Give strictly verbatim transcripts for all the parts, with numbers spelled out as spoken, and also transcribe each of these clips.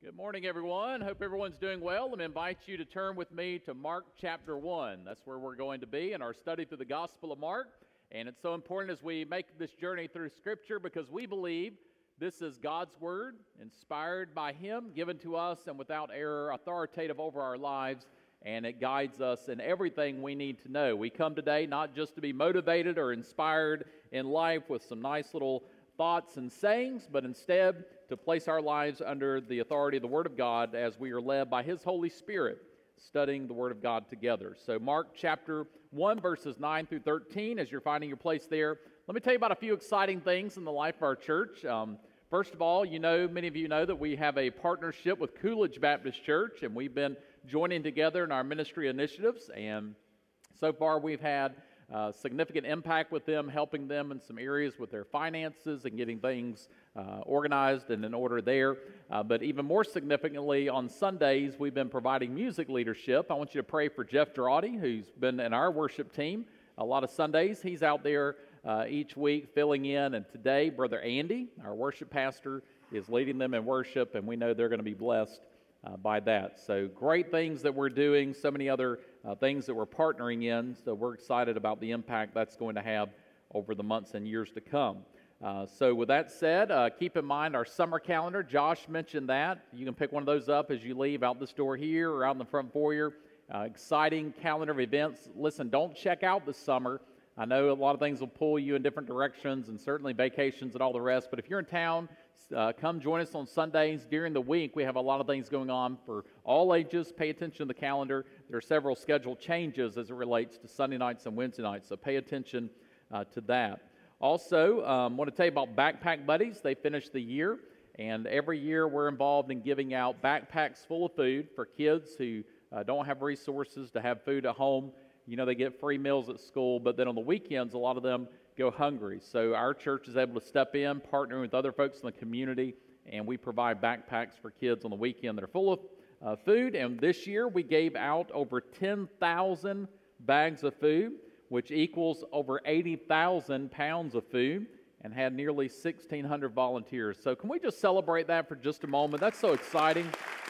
Good morning, everyone. Hope everyone's doing well. Let me invite you to turn with me to Mark chapter one. That's where we're going to be in our study through the Gospel of Mark. And it's so important as we make this journey through Scripture because we believe this is God's Word, inspired by Him, given to us, and without error, authoritative over our lives, and it guides us in everything we need to know. We come today not just to be motivated or inspired in life with some nice little thoughts and sayings, but instead to place our lives under the authority of the Word of God as we are led by His Holy Spirit, studying the Word of God together. So Mark chapter one, verses nine through thirteen, as you're finding your place there, let me tell you about a few exciting things in the life of our church. Um, first of all, you know, many of you know that we have a partnership with Coolidge Baptist Church, and we've been joining together in our ministry initiatives, and so far we've had Uh, significant impact with them, helping them in some areas with their finances and getting things uh, organized and in order there. Uh, but even more significantly, on Sundays, we've been providing music leadership. I want you to pray for Jeff Girardi, who's been in our worship team a lot of Sundays. He's out there uh, each week filling in, and today, Brother Andy, our worship pastor, is leading them in worship, and we know they're going to be blessed Uh, by that. So great things that we're doing, so many other uh, things that we're partnering in, so we're excited about the impact that's going to have over the months and years to come. Uh, so with that said, uh, keep in mind our summer calendar. Josh mentioned that. You can pick one of those up as you leave out this door here or out in the front foyer. Uh, exciting calendar of events. Listen, don't check out this summer. I know a lot of things will pull you in different directions and certainly vacations and all the rest, but if you're in town, Uh, come join us on Sundays. During the week, we have a lot of things going on for all ages. Pay attention to the calendar. There are several schedule changes as it relates to Sunday nights and Wednesday nights, so pay attention uh, to that. Also, I um, want to tell you about Backpack Buddies. They finished the year, and every year we're involved in giving out backpacks full of food for kids who uh, don't have resources to have food at home. You know, they get free meals at school, but then on the weekends, a lot of them go hungry. So our church is able to step in, partnering with other folks in the community, and we provide backpacks for kids on the weekend that are full of uh, food. And this year we gave out over ten thousand bags of food, which equals over eighty thousand pounds of food, and had nearly sixteen hundred volunteers. So can we just celebrate that for just a moment? That's so exciting.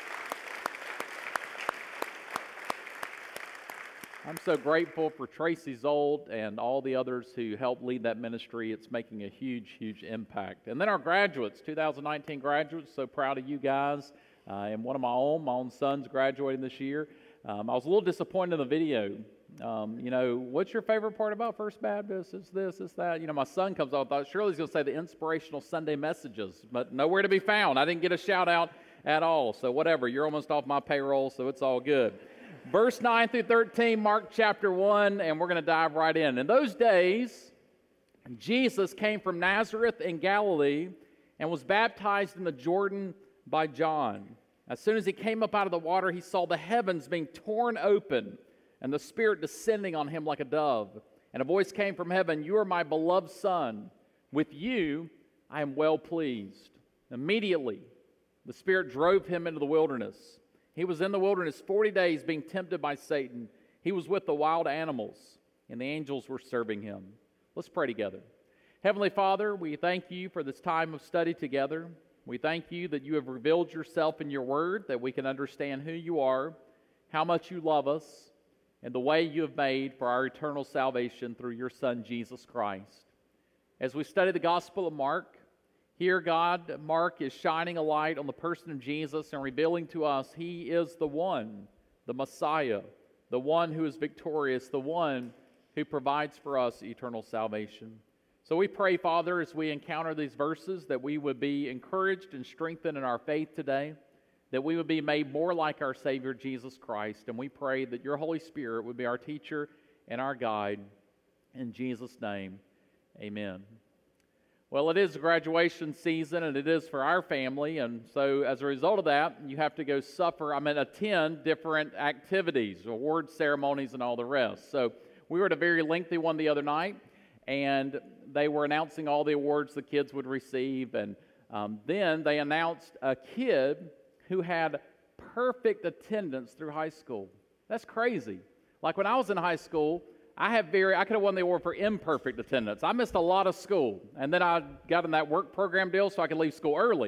I'm so grateful for Tracy Zold and all the others who helped lead that ministry. It's making a huge, huge impact. And then our graduates, two thousand nineteen graduates, so proud of you guys. Uh, and one of my own, my own son's graduating this year. Um, I was a little disappointed in the video. Um, you know, what's your favorite part about First Baptist? It's this, it's that. You know, my son comes on, I thought Shirley's going to say the inspirational Sunday messages, but nowhere to be found. I didn't get a shout out at all. So whatever, you're almost off my payroll, so it's all good. Verse nine through thirteen, Mark chapter one, and we're going to dive right in. In those days, Jesus came from Nazareth in Galilee and was baptized in the Jordan by John. As soon as he came up out of the water, he saw the heavens being torn open and the Spirit descending on him like a dove. And a voice came from heaven, "You are my beloved Son. With you I am well pleased." Immediately, the Spirit drove him into the wilderness. He was in the wilderness forty days being tempted by Satan. He was with the wild animals, and the angels were serving him. Let's pray together. Heavenly Father, we thank you for this time of study together. We thank you that you have revealed yourself in your word, that we can understand who you are, how much you love us, and the way you have made for our eternal salvation through your Son, Jesus Christ. As we study the Gospel of Mark, here, God, Mark is shining a light on the person of Jesus and revealing to us he is the one, the Messiah, the one who is victorious, the one who provides for us eternal salvation. So we pray, Father, as we encounter these verses, that we would be encouraged and strengthened in our faith today, that we would be made more like our Savior, Jesus Christ. And we pray that your Holy Spirit would be our teacher and our guide. In Jesus' name, amen. Well, it is graduation season, and it is for our family, and so as a result of that, you have to go suffer, I mean, attend different activities, award ceremonies, and all the rest. So we were at a very lengthy one the other night, and they were announcing all the awards the kids would receive, and um, then they announced a kid who had perfect attendance through high school. That's crazy. Like when I was in high school, I have very, I could have won the award for imperfect attendance. I missed a lot of school, and then I got in that work program deal so I could leave school early.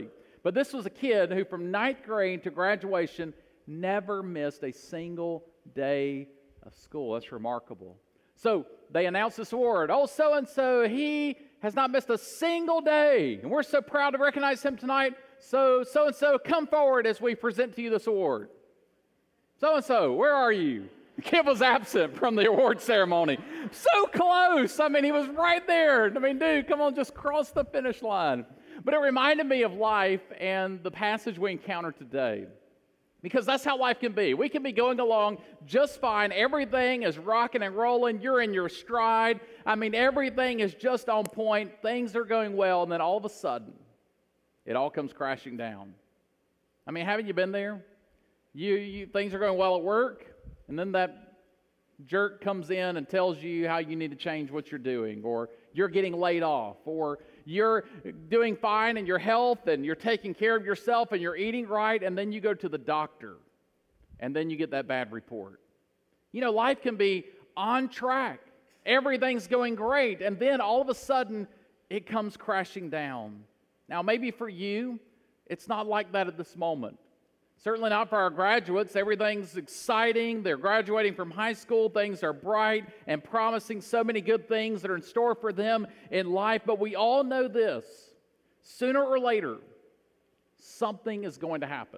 But this was a kid who from ninth grade to graduation never missed a single day of school. That's remarkable. So they announced this award. Oh, so-and-so, he has not missed a single day. And we're so proud to recognize him tonight. So, so-and-so, come forward as we present to you this award. So-and-so, where are you? The kid was absent from the award ceremony. So close. I mean, he was right there. I mean, dude, come on, just cross the finish line. But it reminded me of life and the passage we encounter today. Because that's how life can be. We can be going along just fine. Everything is rocking and rolling. You're in your stride. I mean, everything is just on point. Things are going well. And then all of a sudden, it all comes crashing down. I mean, haven't you been there? You, you things are going well at work. And then that jerk comes in and tells you how you need to change what you're doing. Or you're getting laid off. Or you're doing fine in your health and you're taking care of yourself and you're eating right, and then you go to the doctor and then you get that bad report. You know, life can be on track. Everything's going great, and then all of a sudden it comes crashing down. Now, maybe for you, it's not like that at this moment. Certainly not for our graduates. Everything's exciting. They're graduating from high school. Things are bright and promising, so many good things that are in store for them in life. But we all know this. Sooner or later, something is going to happen.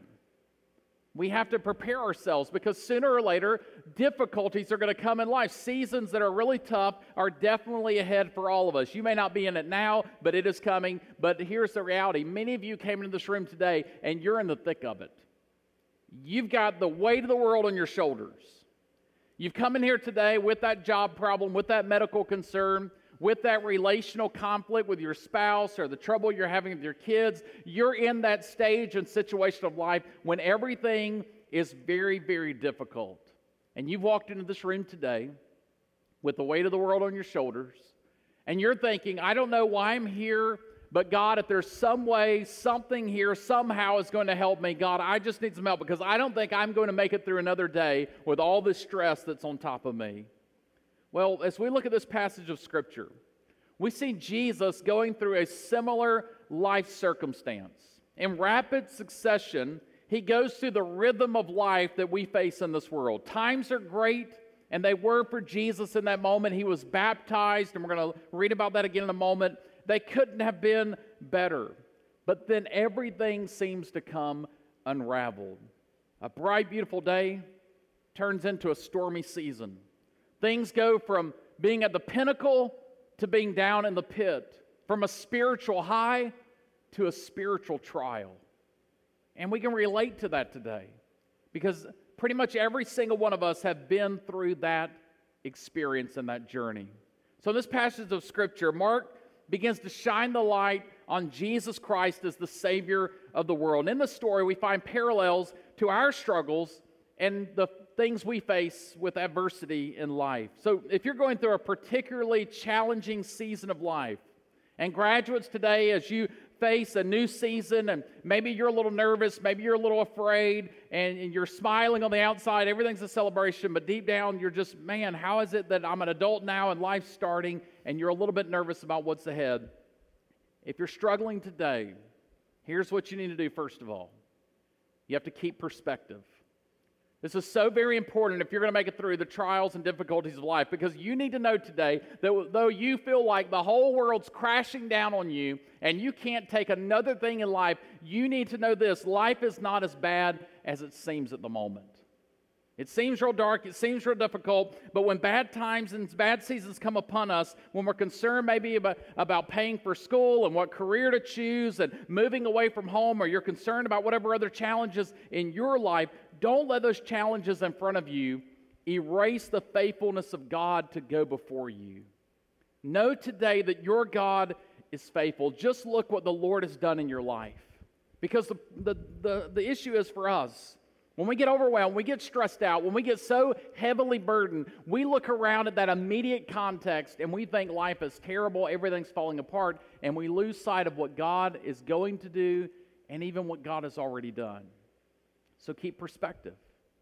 We have to prepare ourselves because sooner or later, difficulties are going to come in life. Seasons that are really tough are definitely ahead for all of us. You may not be in it now, but it is coming. But here's the reality. Many of you came into this room today, and you're in the thick of it. You've got the weight of the world on your shoulders. You've come in here today with that job problem, with that medical concern, with that relational conflict with your spouse or the trouble you're having with your kids. You're in that stage and situation of life when everything is very, very difficult. And you've walked into this room today with the weight of the world on your shoulders, and you're thinking, I don't know why I'm here, but God, if there's some way, something here somehow is going to help me, God, I just need some help because I don't think I'm going to make it through another day with all this stress that's on top of me. Well, as we look at this passage of Scripture, we see Jesus going through a similar life circumstance. In rapid succession, he goes through the rhythm of life that we face in this world. Times are great, and they were for Jesus in that moment. He was baptized, and we're going to read about that again in a moment. They couldn't have been better. But then everything seems to come unraveled. A bright, beautiful day turns into a stormy season. Things go from being at the pinnacle to being down in the pit, from a spiritual high to a spiritual trial. And we can relate to that today because pretty much every single one of us have been through that experience and that journey. So in this passage of Scripture, Mark begins to shine the light on Jesus Christ as the Savior of the world. And in the story, we find parallels to our struggles and the things we face with adversity in life. So if you're going through a particularly challenging season of life, and graduates today, as you face a new season, and maybe you're a little nervous, maybe you're a little afraid, and, and you're smiling on the outside, everything's a celebration, but deep down you're just, man, how is it that I'm an adult now and life's starting, and you're a little bit nervous about what's ahead? If you're struggling today, here's what you need to do first of all. You have to keep perspective. This is so very important if you're going to make it through the trials and difficulties of life, because you need to know today that though you feel like the whole world's crashing down on you and you can't take another thing in life, you need to know this: life is not as bad as it seems at the moment. It seems real dark, it seems real difficult, but when bad times and bad seasons come upon us, when we're concerned maybe about, about paying for school and what career to choose and moving away from home, or you're concerned about whatever other challenges in your life, don't let those challenges in front of you erase the faithfulness of God to go before you. Know today that your God is faithful. Just look what the Lord has done in your life. Because the, the, the, the issue is for us, when we get overwhelmed, we get stressed out, when we get so heavily burdened, we look around at that immediate context and we think life is terrible, everything's falling apart, and we lose sight of what God is going to do and even what God has already done. So keep perspective.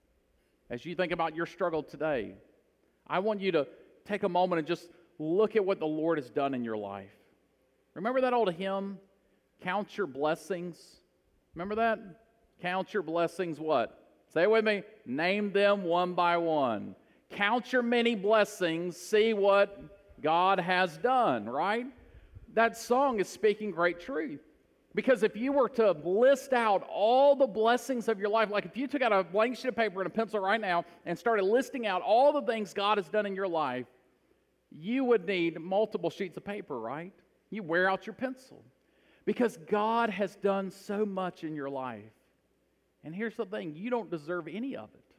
As you think about your struggle today, I want you to take a moment and just look at what the Lord has done in your life. Remember that old hymn, "Count your blessings Remember that? Count your blessings what? Say it with me. Name them one by one. Count your many blessings. See what God has done, right? That song is speaking great truth. Because if you were to list out all the blessings of your life, like if you took out a blank sheet of paper and a pencil right now and started listing out all the things God has done in your life, you would need multiple sheets of paper, right? You wear out your pencil. Because God has done so much in your life. And here's the thing, you don't deserve any of it.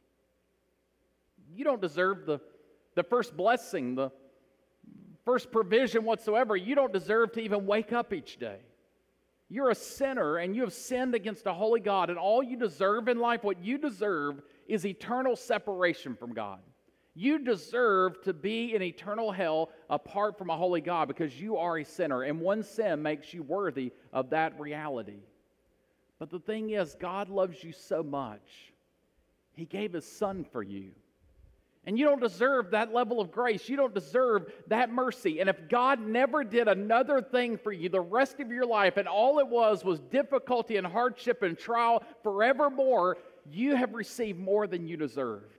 You don't deserve the, the first blessing, the first provision whatsoever. You don't deserve to even wake up each day. You're a sinner and you have sinned against a holy God, and all you deserve in life, what you deserve is eternal separation from God. You deserve to be in eternal hell apart from a holy God because you are a sinner, and one sin makes you worthy of that reality. But the thing is, God loves you so much, He gave His Son for you. And you don't deserve that level of grace. You don't deserve that mercy. And if God never did another thing for you the rest of your life, and all it was was difficulty and hardship and trial forevermore, you have received more than you deserved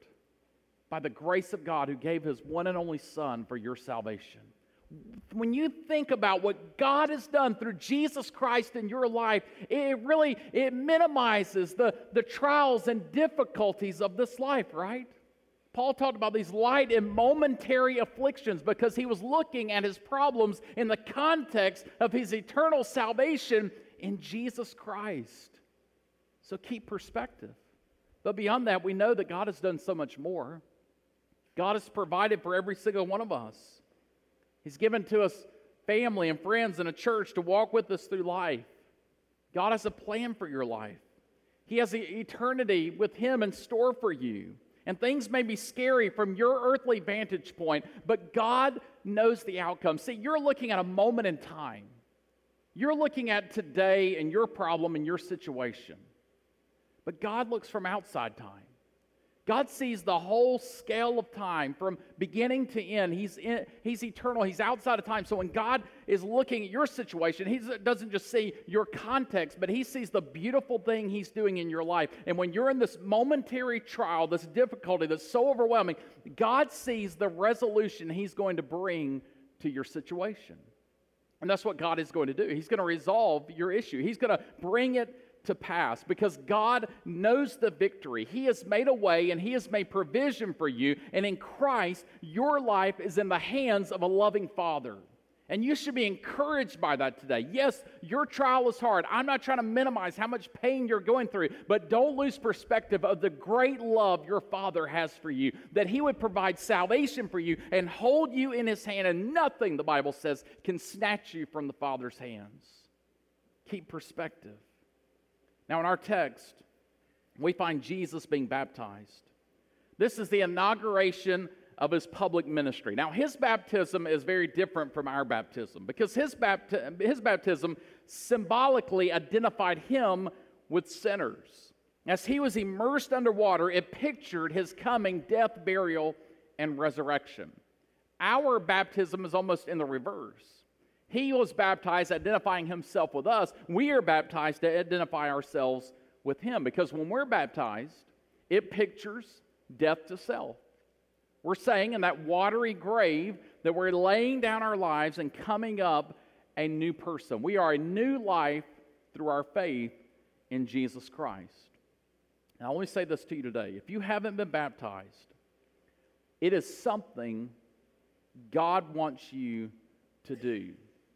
by the grace of God who gave His one and only Son for your salvation. When you think about what God has done through Jesus Christ in your life, it really, it minimizes the, the trials and difficulties of this life, right? Paul talked about these light and momentary afflictions because he was looking at his problems in the context of his eternal salvation in Jesus Christ. So keep perspective. But beyond that, we know that God has done so much more. God has provided for every single one of us. He's given to us family and friends and a church to walk with us through life. God has a plan for your life. He has eternity with Him in store for you. And things may be scary from your earthly vantage point, but God knows the outcome. See, you're looking at a moment in time. You're looking at today and your problem and your situation. But God looks from outside time. God sees the whole scale of time from beginning to end. He's, in, he's eternal. He's outside of time. So when God is looking at your situation, He doesn't just see your context, but He sees the beautiful thing He's doing in your life. And when you're in this momentary trial, this difficulty that's so overwhelming, God sees the resolution He's going to bring to your situation. And that's what God is going to do. He's going to resolve your issue. He's going to bring it to pass because God knows the victory. He has made a way and He has made provision for you. And in Christ, your life is in the hands of a loving Father. And you should be encouraged by that today. Yes, your trial is hard. I'm not trying to minimize how much pain you're going through, but don't lose perspective of the great love your Father has for you, that He would provide salvation for you and hold you in His hand, and nothing, the Bible says, can snatch you from the Father's hands. Keep perspective. Now, in our text, we find Jesus being baptized. This is the inauguration of His public ministry. Now, His baptism is very different from our baptism because His, bapti- his baptism symbolically identified Him with sinners. As He was immersed underwater, it pictured His coming death, burial, and resurrection. Our baptism is almost in the reverse. He was baptized identifying Himself with us. We are baptized to identify ourselves with Him because when we're baptized, it pictures death to self. We're saying in that watery grave that we're laying down our lives and coming up a new person. We are a new life through our faith in Jesus Christ. Now, I want to say this to you today. If you haven't been baptized, it is something God wants you to do.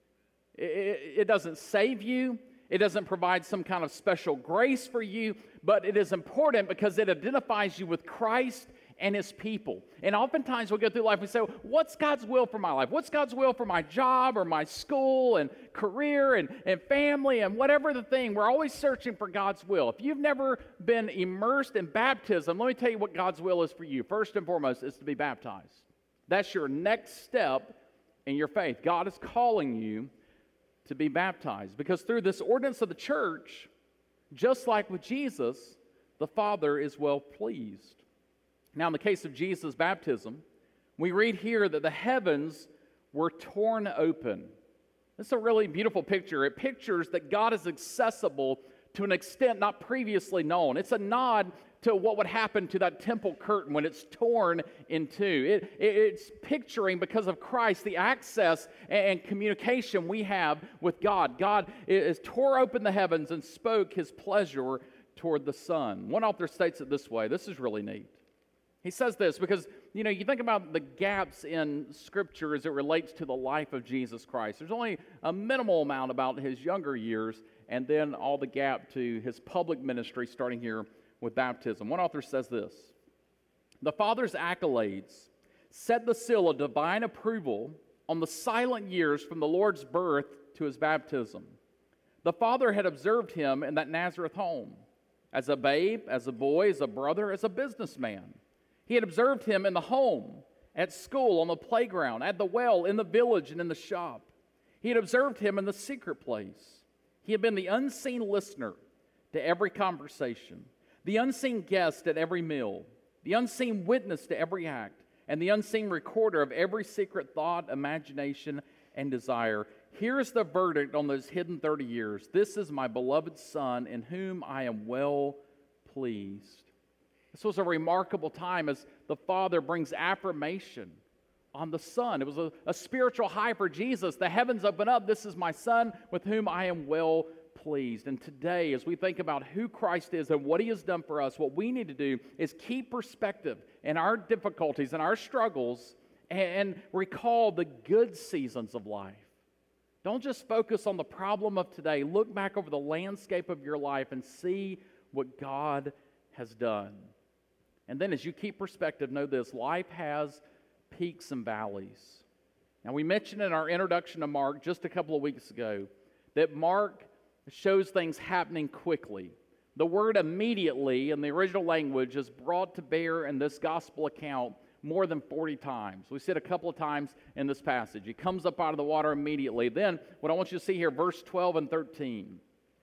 It doesn't save you. It doesn't provide some kind of special grace for you, but it is important because it identifies you with Christ and His people. And oftentimes we go through life and we say, what's God's will for my life? What's God's will for my job or my school and career and, and family and whatever the thing? We're always searching for God's will. If you've never been immersed in baptism, let me tell you what God's will is for you. First and foremost is to be baptized. That's your next step in your faith. God is calling you to be baptized because through this ordinance of the church, just like with Jesus, the Father is well pleased. Now, in the case of Jesus' baptism, we read here that the heavens were torn open. This is a really beautiful picture. It pictures that God is accessible to an extent not previously known. It's a nod to what would happen to that temple curtain when it's torn in two. It, it, it's picturing, because of Christ, the access and, and communication we have with God. God is, tore open the heavens and spoke his pleasure toward the Son. One author states it this way. This is really neat. He says this because, you know, you think about the gaps in Scripture as it relates to the life of Jesus Christ. There's only a minimal amount about his younger years, and then all the gap to his public ministry starting here with baptism. One author says this: the Father's accolades set the seal of divine approval on the silent years from the Lord's birth to his baptism. The Father had observed him in that Nazareth home, as a babe, as a boy, as a brother, as a businessman. He had observed him in the home, at school, on the playground, at the well, in the village, and in the shop. He had observed him in the secret place. He had been the unseen listener to every conversation, the unseen guest at every meal, the unseen witness to every act, and the unseen recorder of every secret thought, imagination, and desire. Here's the verdict on those hidden thirty years. This is my beloved Son, in whom I am well pleased. This was a remarkable time as the Father brings affirmation on the Son. It was a, a spiritual high for Jesus. The heavens open up. This is my Son with whom I am well pleased. And today, as we think about who Christ is and what he has done for us, what we need to do is keep perspective in our difficulties and our struggles and, and recall the good seasons of life. Don't just focus on the problem of today. Look back over the landscape of your life and see what God has done. And then as you keep perspective, know this: life has peaks and valleys. Now, we mentioned in our introduction to Mark just a couple of weeks ago that Mark shows things happening quickly. The word immediately in the original language is brought to bear in this gospel account more than forty times. We see it a couple of times in this passage. He comes up out of the water immediately. Then, what I want you to see here, verse twelve and thirteen.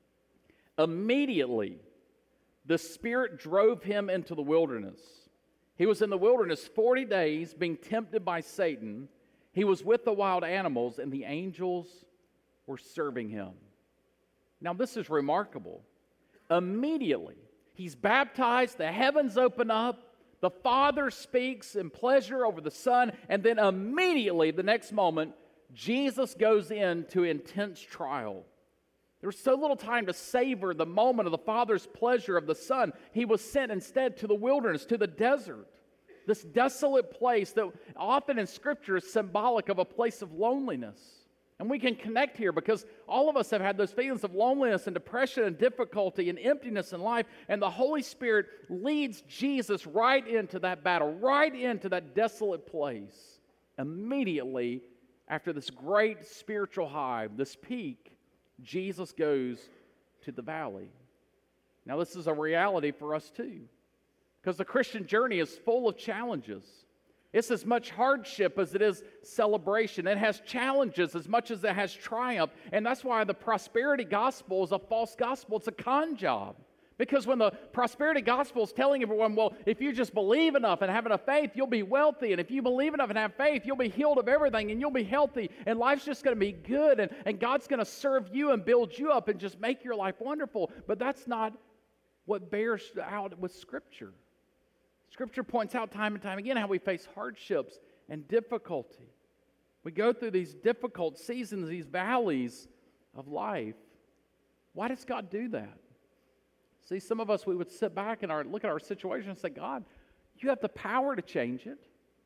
Immediately, the Spirit drove him into the wilderness. He was in the wilderness forty days, being tempted by Satan. He was with the wild animals, and the angels were serving him. Now, this is remarkable. Immediately, he's baptized, the heavens open up, the Father speaks in pleasure over the Son, and then immediately, the next moment, Jesus goes into intense trial. There was so little time to savor the moment of the Father's pleasure of the Son. He was sent instead to the wilderness, to the desert, this desolate place that often in Scripture is symbolic of a place of loneliness. And we can connect here because all of us have had those feelings of loneliness and depression and difficulty and emptiness in life, and the Holy Spirit leads Jesus right into that battle, right into that desolate place. Immediately after this great spiritual high, this peak, Jesus goes to the valley. Now, this is a reality for us too, because the Christian journey is full of challenges. It's as much hardship as it is celebration. It has challenges as much as it has triumph, and that's why the prosperity gospel is a false gospel. It's a con job. Because when the prosperity gospel is telling everyone, well, if you just believe enough and have enough faith, you'll be wealthy. And if you believe enough and have faith, you'll be healed of everything and you'll be healthy. And life's just going to be good. And, and God's going to serve you and build you up and just make your life wonderful. But that's not what bears out with Scripture. Scripture points out time and time again how we face hardships and difficulty. We go through these difficult seasons, these valleys of life. Why does God do that? See, some of us, we would sit back and our, look at our situation and say, God, you have the power to change it.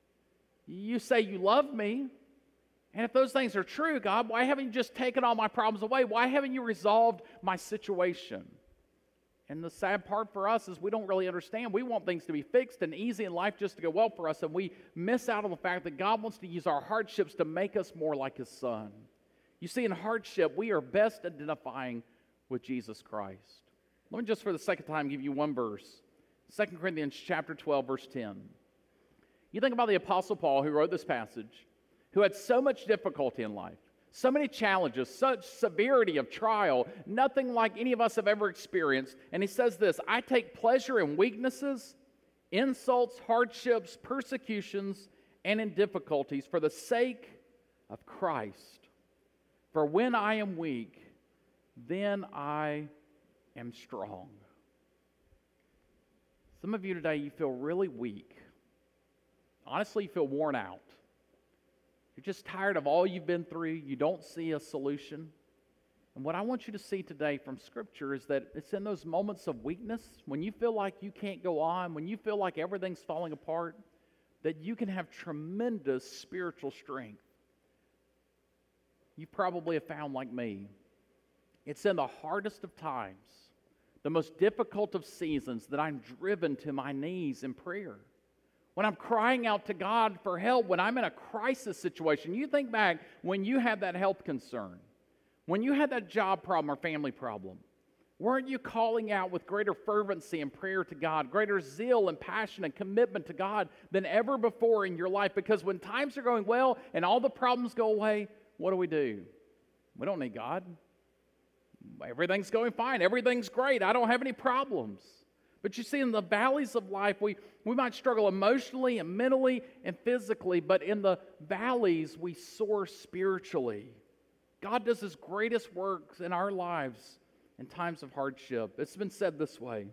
You say you love me. And if those things are true, God, why haven't you just taken all my problems away? Why haven't you resolved my situation? And the sad part for us is we don't really understand. We want things to be fixed and easy in life just to go well for us, and we miss out on the fact that God wants to use our hardships to make us more like His Son. You see, in hardship, we are best identifying with Jesus Christ. Let me just for the second time give you one verse. Second Corinthians chapter twelve, verse ten. You think about the Apostle Paul who wrote this passage, who had so much difficulty in life, so many challenges, such severity of trial, nothing like any of us have ever experienced. And he says this, I take pleasure in weaknesses, insults, hardships, persecutions, and in difficulties for the sake of Christ. For when I am weak, then I am strong. Some of you today, you feel really weak. Honestly, you feel worn out. You're just tired of all you've been through. You don't see a solution. And what I want you to see today from Scripture is that it's in those moments of weakness, when you feel like you can't go on, when you feel like everything's falling apart, that you can have tremendous spiritual strength. You probably have found, like me, it's in the hardest of times, the most difficult of seasons, that I'm driven to my knees in prayer. When I'm crying out to God for help, when I'm in a crisis situation. You think back when you had that health concern, when you had that job problem or family problem, weren't you calling out with greater fervency and prayer to God, greater zeal and passion and commitment to God than ever before in your life? Because when times are going well and all the problems go away, what do we do? We don't need God. Everything's going fine. Everything's great. I don't have any problems. But you see, in the valleys of life, we, we might struggle emotionally and mentally and physically, but in the valleys, we soar spiritually. God does His greatest works in our lives in times of hardship. It's been said this way: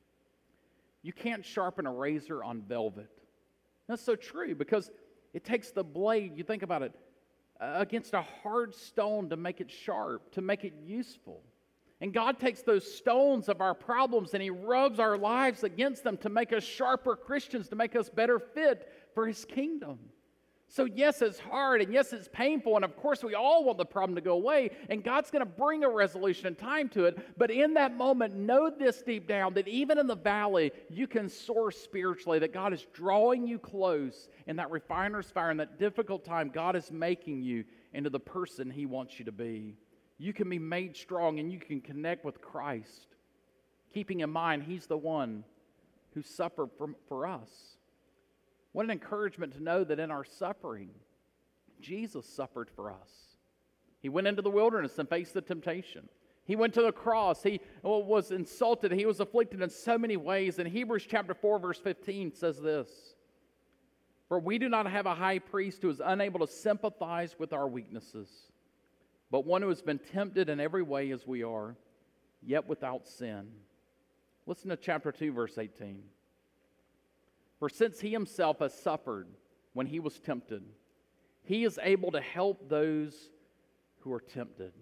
you can't sharpen a razor on velvet. That's so true, because it takes the blade, you think about it, uh, against a hard stone to make it sharp, to make it useful. And God takes those stones of our problems and He rubs our lives against them to make us sharper Christians, to make us better fit for His kingdom. So yes, it's hard, and yes, it's painful, and of course we all want the problem to go away, and God's going to bring a resolution and time to it. But in that moment, know this deep down, that even in the valley, you can soar spiritually, that God is drawing you close in that refiner's fire, in that difficult time. God is making you into the person He wants you to be. You can be made strong, and you can connect with Christ, keeping in mind He's the one who suffered for, for us. What an encouragement to know that in our suffering, Jesus suffered for us. He went into the wilderness and faced the temptation. He went to the cross. He was insulted. He was afflicted in so many ways. And Hebrews chapter four, verse fifteen says this: "For we do not have a high priest who is unable to sympathize with our weaknesses, but one who has been tempted in every way as we are, yet without sin." Listen to chapter two, verse eighteen. "For since He Himself has suffered when He was tempted, He is able to help those who are tempted."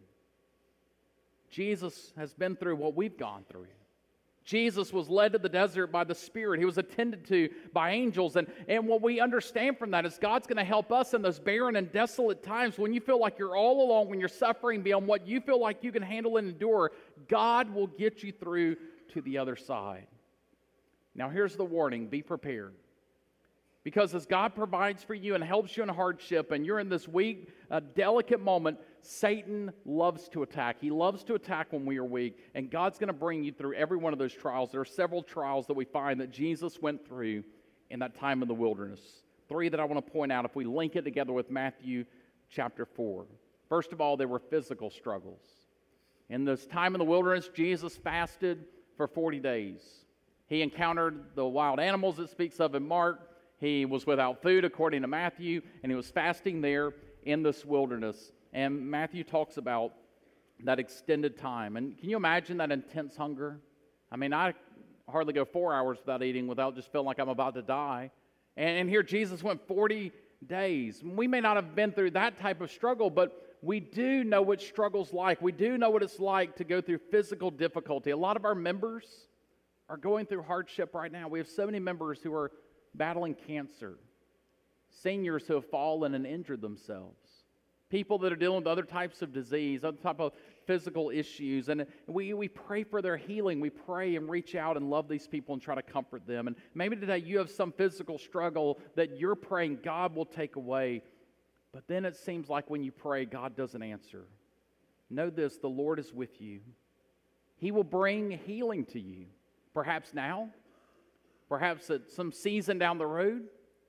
Jesus has been through what we've gone through. Jesus was led to the desert by the Spirit. He was attended to by angels. And, and what we understand from that is God's going to help us in those barren and desolate times when you feel like you're all alone, when you're suffering beyond what you feel like you can handle and endure. God will get you through to the other side. Now here's the warning: be prepared. Because as God provides for you and helps you in hardship, and you're in this weak, uh, delicate moment, Satan loves to attack. He loves to attack when we are weak, and God's going to bring you through every one of those trials. There are several trials that we find that Jesus went through in that time in the wilderness. Three that I want to point out if we link it together with Matthew chapter four. First of all, there were physical struggles. In this time in the wilderness, Jesus fasted for forty days. He encountered the wild animals it speaks of in Mark. He was without food, according to Matthew, and he was fasting there in this wilderness. And Matthew talks about that extended time. And can you imagine that intense hunger? I mean, I hardly go four hours without eating without just feeling like I'm about to die. And, and here Jesus went forty days. We may not have been through that type of struggle, but we do know what struggle's like. We do know what it's like to go through physical difficulty. A lot of our members are going through hardship right now. We have so many members who are battling cancer, seniors who have fallen and injured themselves, people that are dealing with other types of disease, other type of physical issues, and we, we pray for their healing. We pray and reach out and love these people and try to comfort them. And maybe today you have some physical struggle that you're praying God will take away, but then it seems like when you pray, God doesn't answer. Know this: the Lord is with you. He will bring healing to you. Perhaps now, perhaps at some season down the road,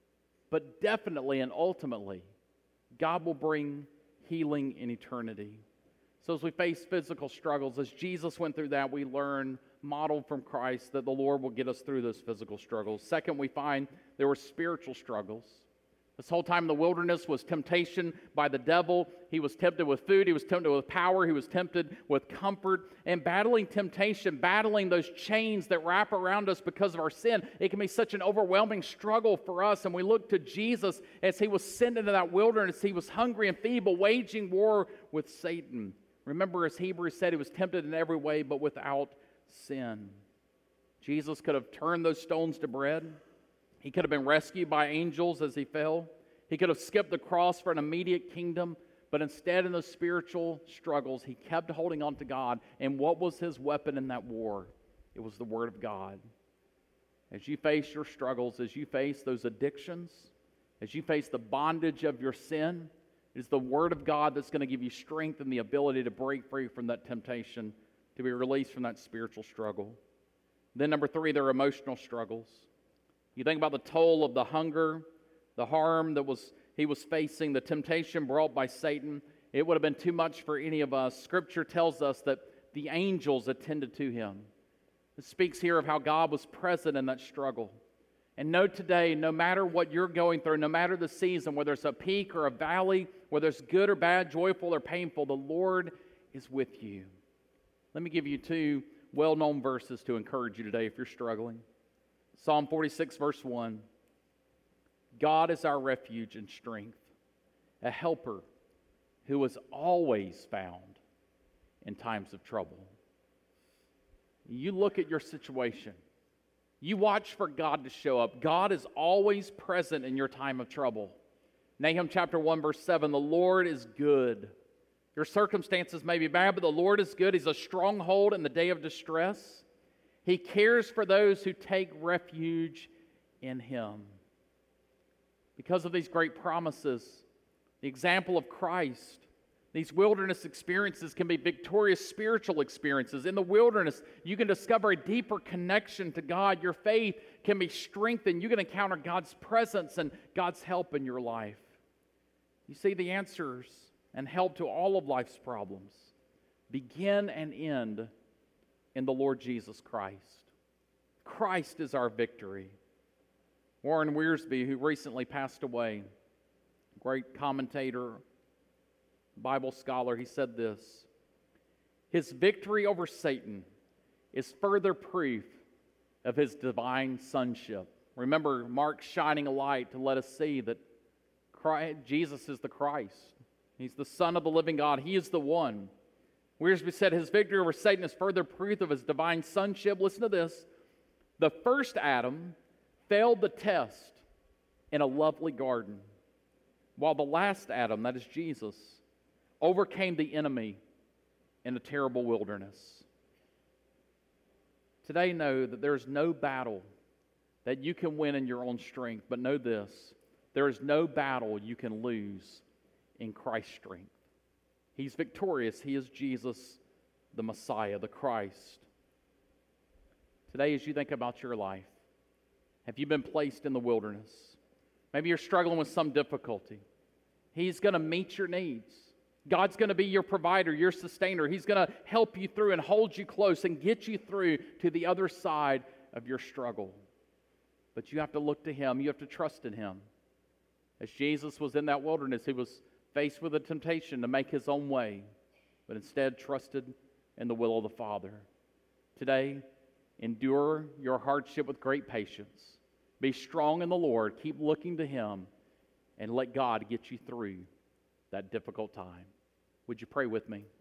but definitely and ultimately, God will bring healing in eternity. So as we face physical struggles, as Jesus went through that, we learn, modeled from Christ, that the Lord will get us through those physical struggles. Second, we find there were spiritual struggles. This whole time in the wilderness was temptation by the devil. He was tempted with food. He was tempted with power. He was tempted with comfort. And battling temptation, battling those chains that wrap around us because of our sin, it can be such an overwhelming struggle for us. And we look to Jesus as he was sent into that wilderness. He was hungry and feeble, waging war with Satan. Remember, as Hebrews said, he was tempted in every way, but without sin. Jesus could have turned those stones to bread. He could have been rescued by angels as he fell. He could have skipped the cross for an immediate kingdom, but instead in those spiritual struggles, he kept holding on to God. And what was his weapon in that war? It was the Word of God. As you face your struggles, as you face those addictions, as you face the bondage of your sin, it is the Word of God that's going to give you strength and the ability to break free from that temptation, to be released from that spiritual struggle. Then number three, there are emotional struggles. You think about the toll of the hunger, the harm that was he was facing, the temptation brought by Satan. It would have been too much for any of us. Scripture tells us that the angels attended to him. It speaks here of how God was present in that struggle. And know today, no matter what you're going through, no matter the season, whether it's a peak or a valley, whether it's good or bad, joyful or painful, the Lord is with you. Let me give you two well-known verses to encourage you today if you're struggling. Psalm forty-six, verse one. God is our refuge and strength, a helper who is always found in times of trouble. You look at your situation. You watch for God to show up. God is always present in your time of trouble. Nahum chapter one, verse seven, the Lord is good. Your circumstances may be bad, but the Lord is good. He's a stronghold in the day of distress. He cares for those who take refuge in Him. Because of these great promises, the example of Christ, these wilderness experiences can be victorious spiritual experiences. In the wilderness, you can discover a deeper connection to God. Your faith can be strengthened. You can encounter God's presence and God's help in your life. You see, the answers and help to all of life's problems begin and end in the Lord Jesus Christ. Christ is our victory. Warren Wiersbe, who recently passed away, great commentator, Bible scholar, he said this: his victory over Satan is further proof of his divine sonship. Remember, Mark shining a light to let us see that Christ, Jesus is the Christ. He's the Son of the living God. He is the one. Wiersbe said his victory over Satan is further proof of his divine sonship. Listen to this. The first Adam failed the test in a lovely garden, while the last Adam, that is Jesus, overcame the enemy in a terrible wilderness. Today, know that there is no battle that you can win in your own strength, but know this: there is no battle you can lose in Christ's strength. He's victorious. He is Jesus, the Messiah, the Christ. Today, as you think about your life, have you been placed in the wilderness? Maybe you're struggling with some difficulty. He's going to meet your needs. God's going to be your provider, your sustainer. He's going to help you through and hold you close and get you through to the other side of your struggle. But you have to look to Him. You have to trust in Him. As Jesus was in that wilderness, He was faced with a temptation to make His own way, but instead trusted in the will of the Father. Today, endure your hardship with great patience. Be strong in the Lord. Keep looking to Him, and let God get you through that difficult time. Would you pray with me?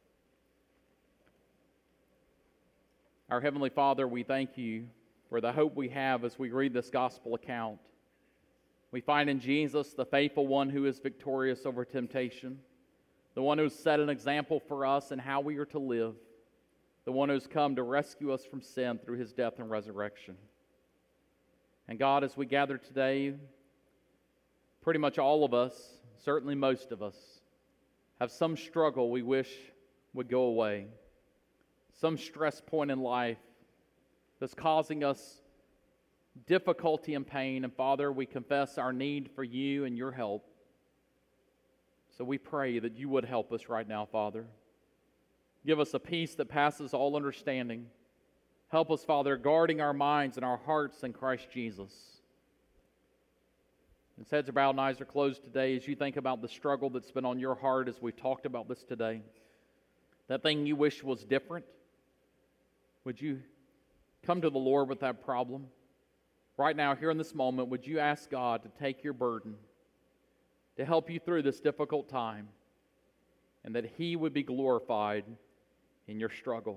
Our Heavenly Father, we thank You for the hope we have as we read this gospel account. We find in Jesus the faithful one who is victorious over temptation, the one who has set an example for us in how we are to live, the one who has come to rescue us from sin through His death and resurrection. And God, as we gather today, pretty much all of us, certainly most of us, have some struggle we wish would go away, some stress point in life that's causing us difficulty and pain. And Father, we confess our need for You and Your help. So we pray that You would help us right now, Father. Give us a peace that passes all understanding. Help us, Father, guarding our minds and our hearts in Christ Jesus. As heads are bowed and eyes are closed today, as you think about the struggle that's been on your heart as we've talked about this today, that thing you wish was different, would you come to the Lord with that problem? Right now, here in this moment, would you ask God to take your burden, to help you through this difficult time, and that He would be glorified in your struggle?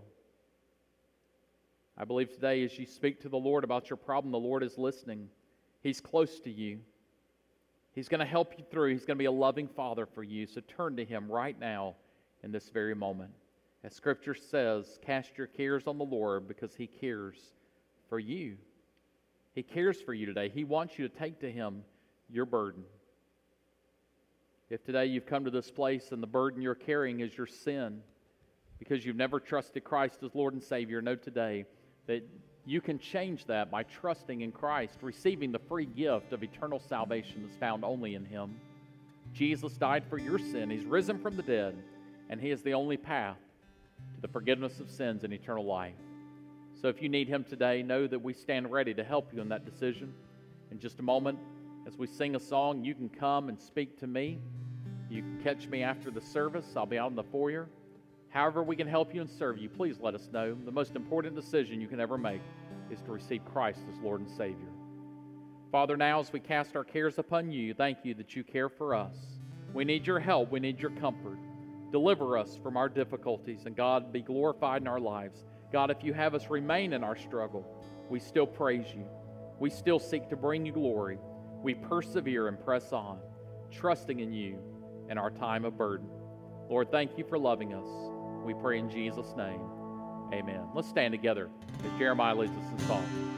I believe today as you speak to the Lord about your problem, the Lord is listening. He's close to you. He's going to help you through. He's going to be a loving Father for you. So turn to Him right now in this very moment. As Scripture says, cast your cares on the Lord because He cares for you. He cares for you today. He wants you to take to Him your burden. If today you've come to this place and the burden you're carrying is your sin because you've never trusted Christ as Lord and Savior, know today that you can change that by trusting in Christ, receiving the free gift of eternal salvation that's found only in Him. Jesus died for your sin. He's risen from the dead, and He is the only path to the forgiveness of sins and eternal life. So if you need Him today, know that we stand ready to help you in that decision. In just a moment, as we sing a song, you can come and speak to me. You can catch me after the service. I'll be out in the foyer. However we can help you and serve you, please let us know. The most important decision you can ever make is to receive Christ as Lord and Savior. Father, now as we cast our cares upon you, thank you that you care for us. We need your help. We need your comfort. Deliver us from our difficulties, and God, be glorified in our lives. God, if you have us remain in our struggle, we still praise you. We still seek to bring you glory. We persevere and press on, trusting in you in our time of burden. Lord, thank you for loving us. We pray in Jesus' name. Amen. Let's stand together as Jeremiah leads us in song.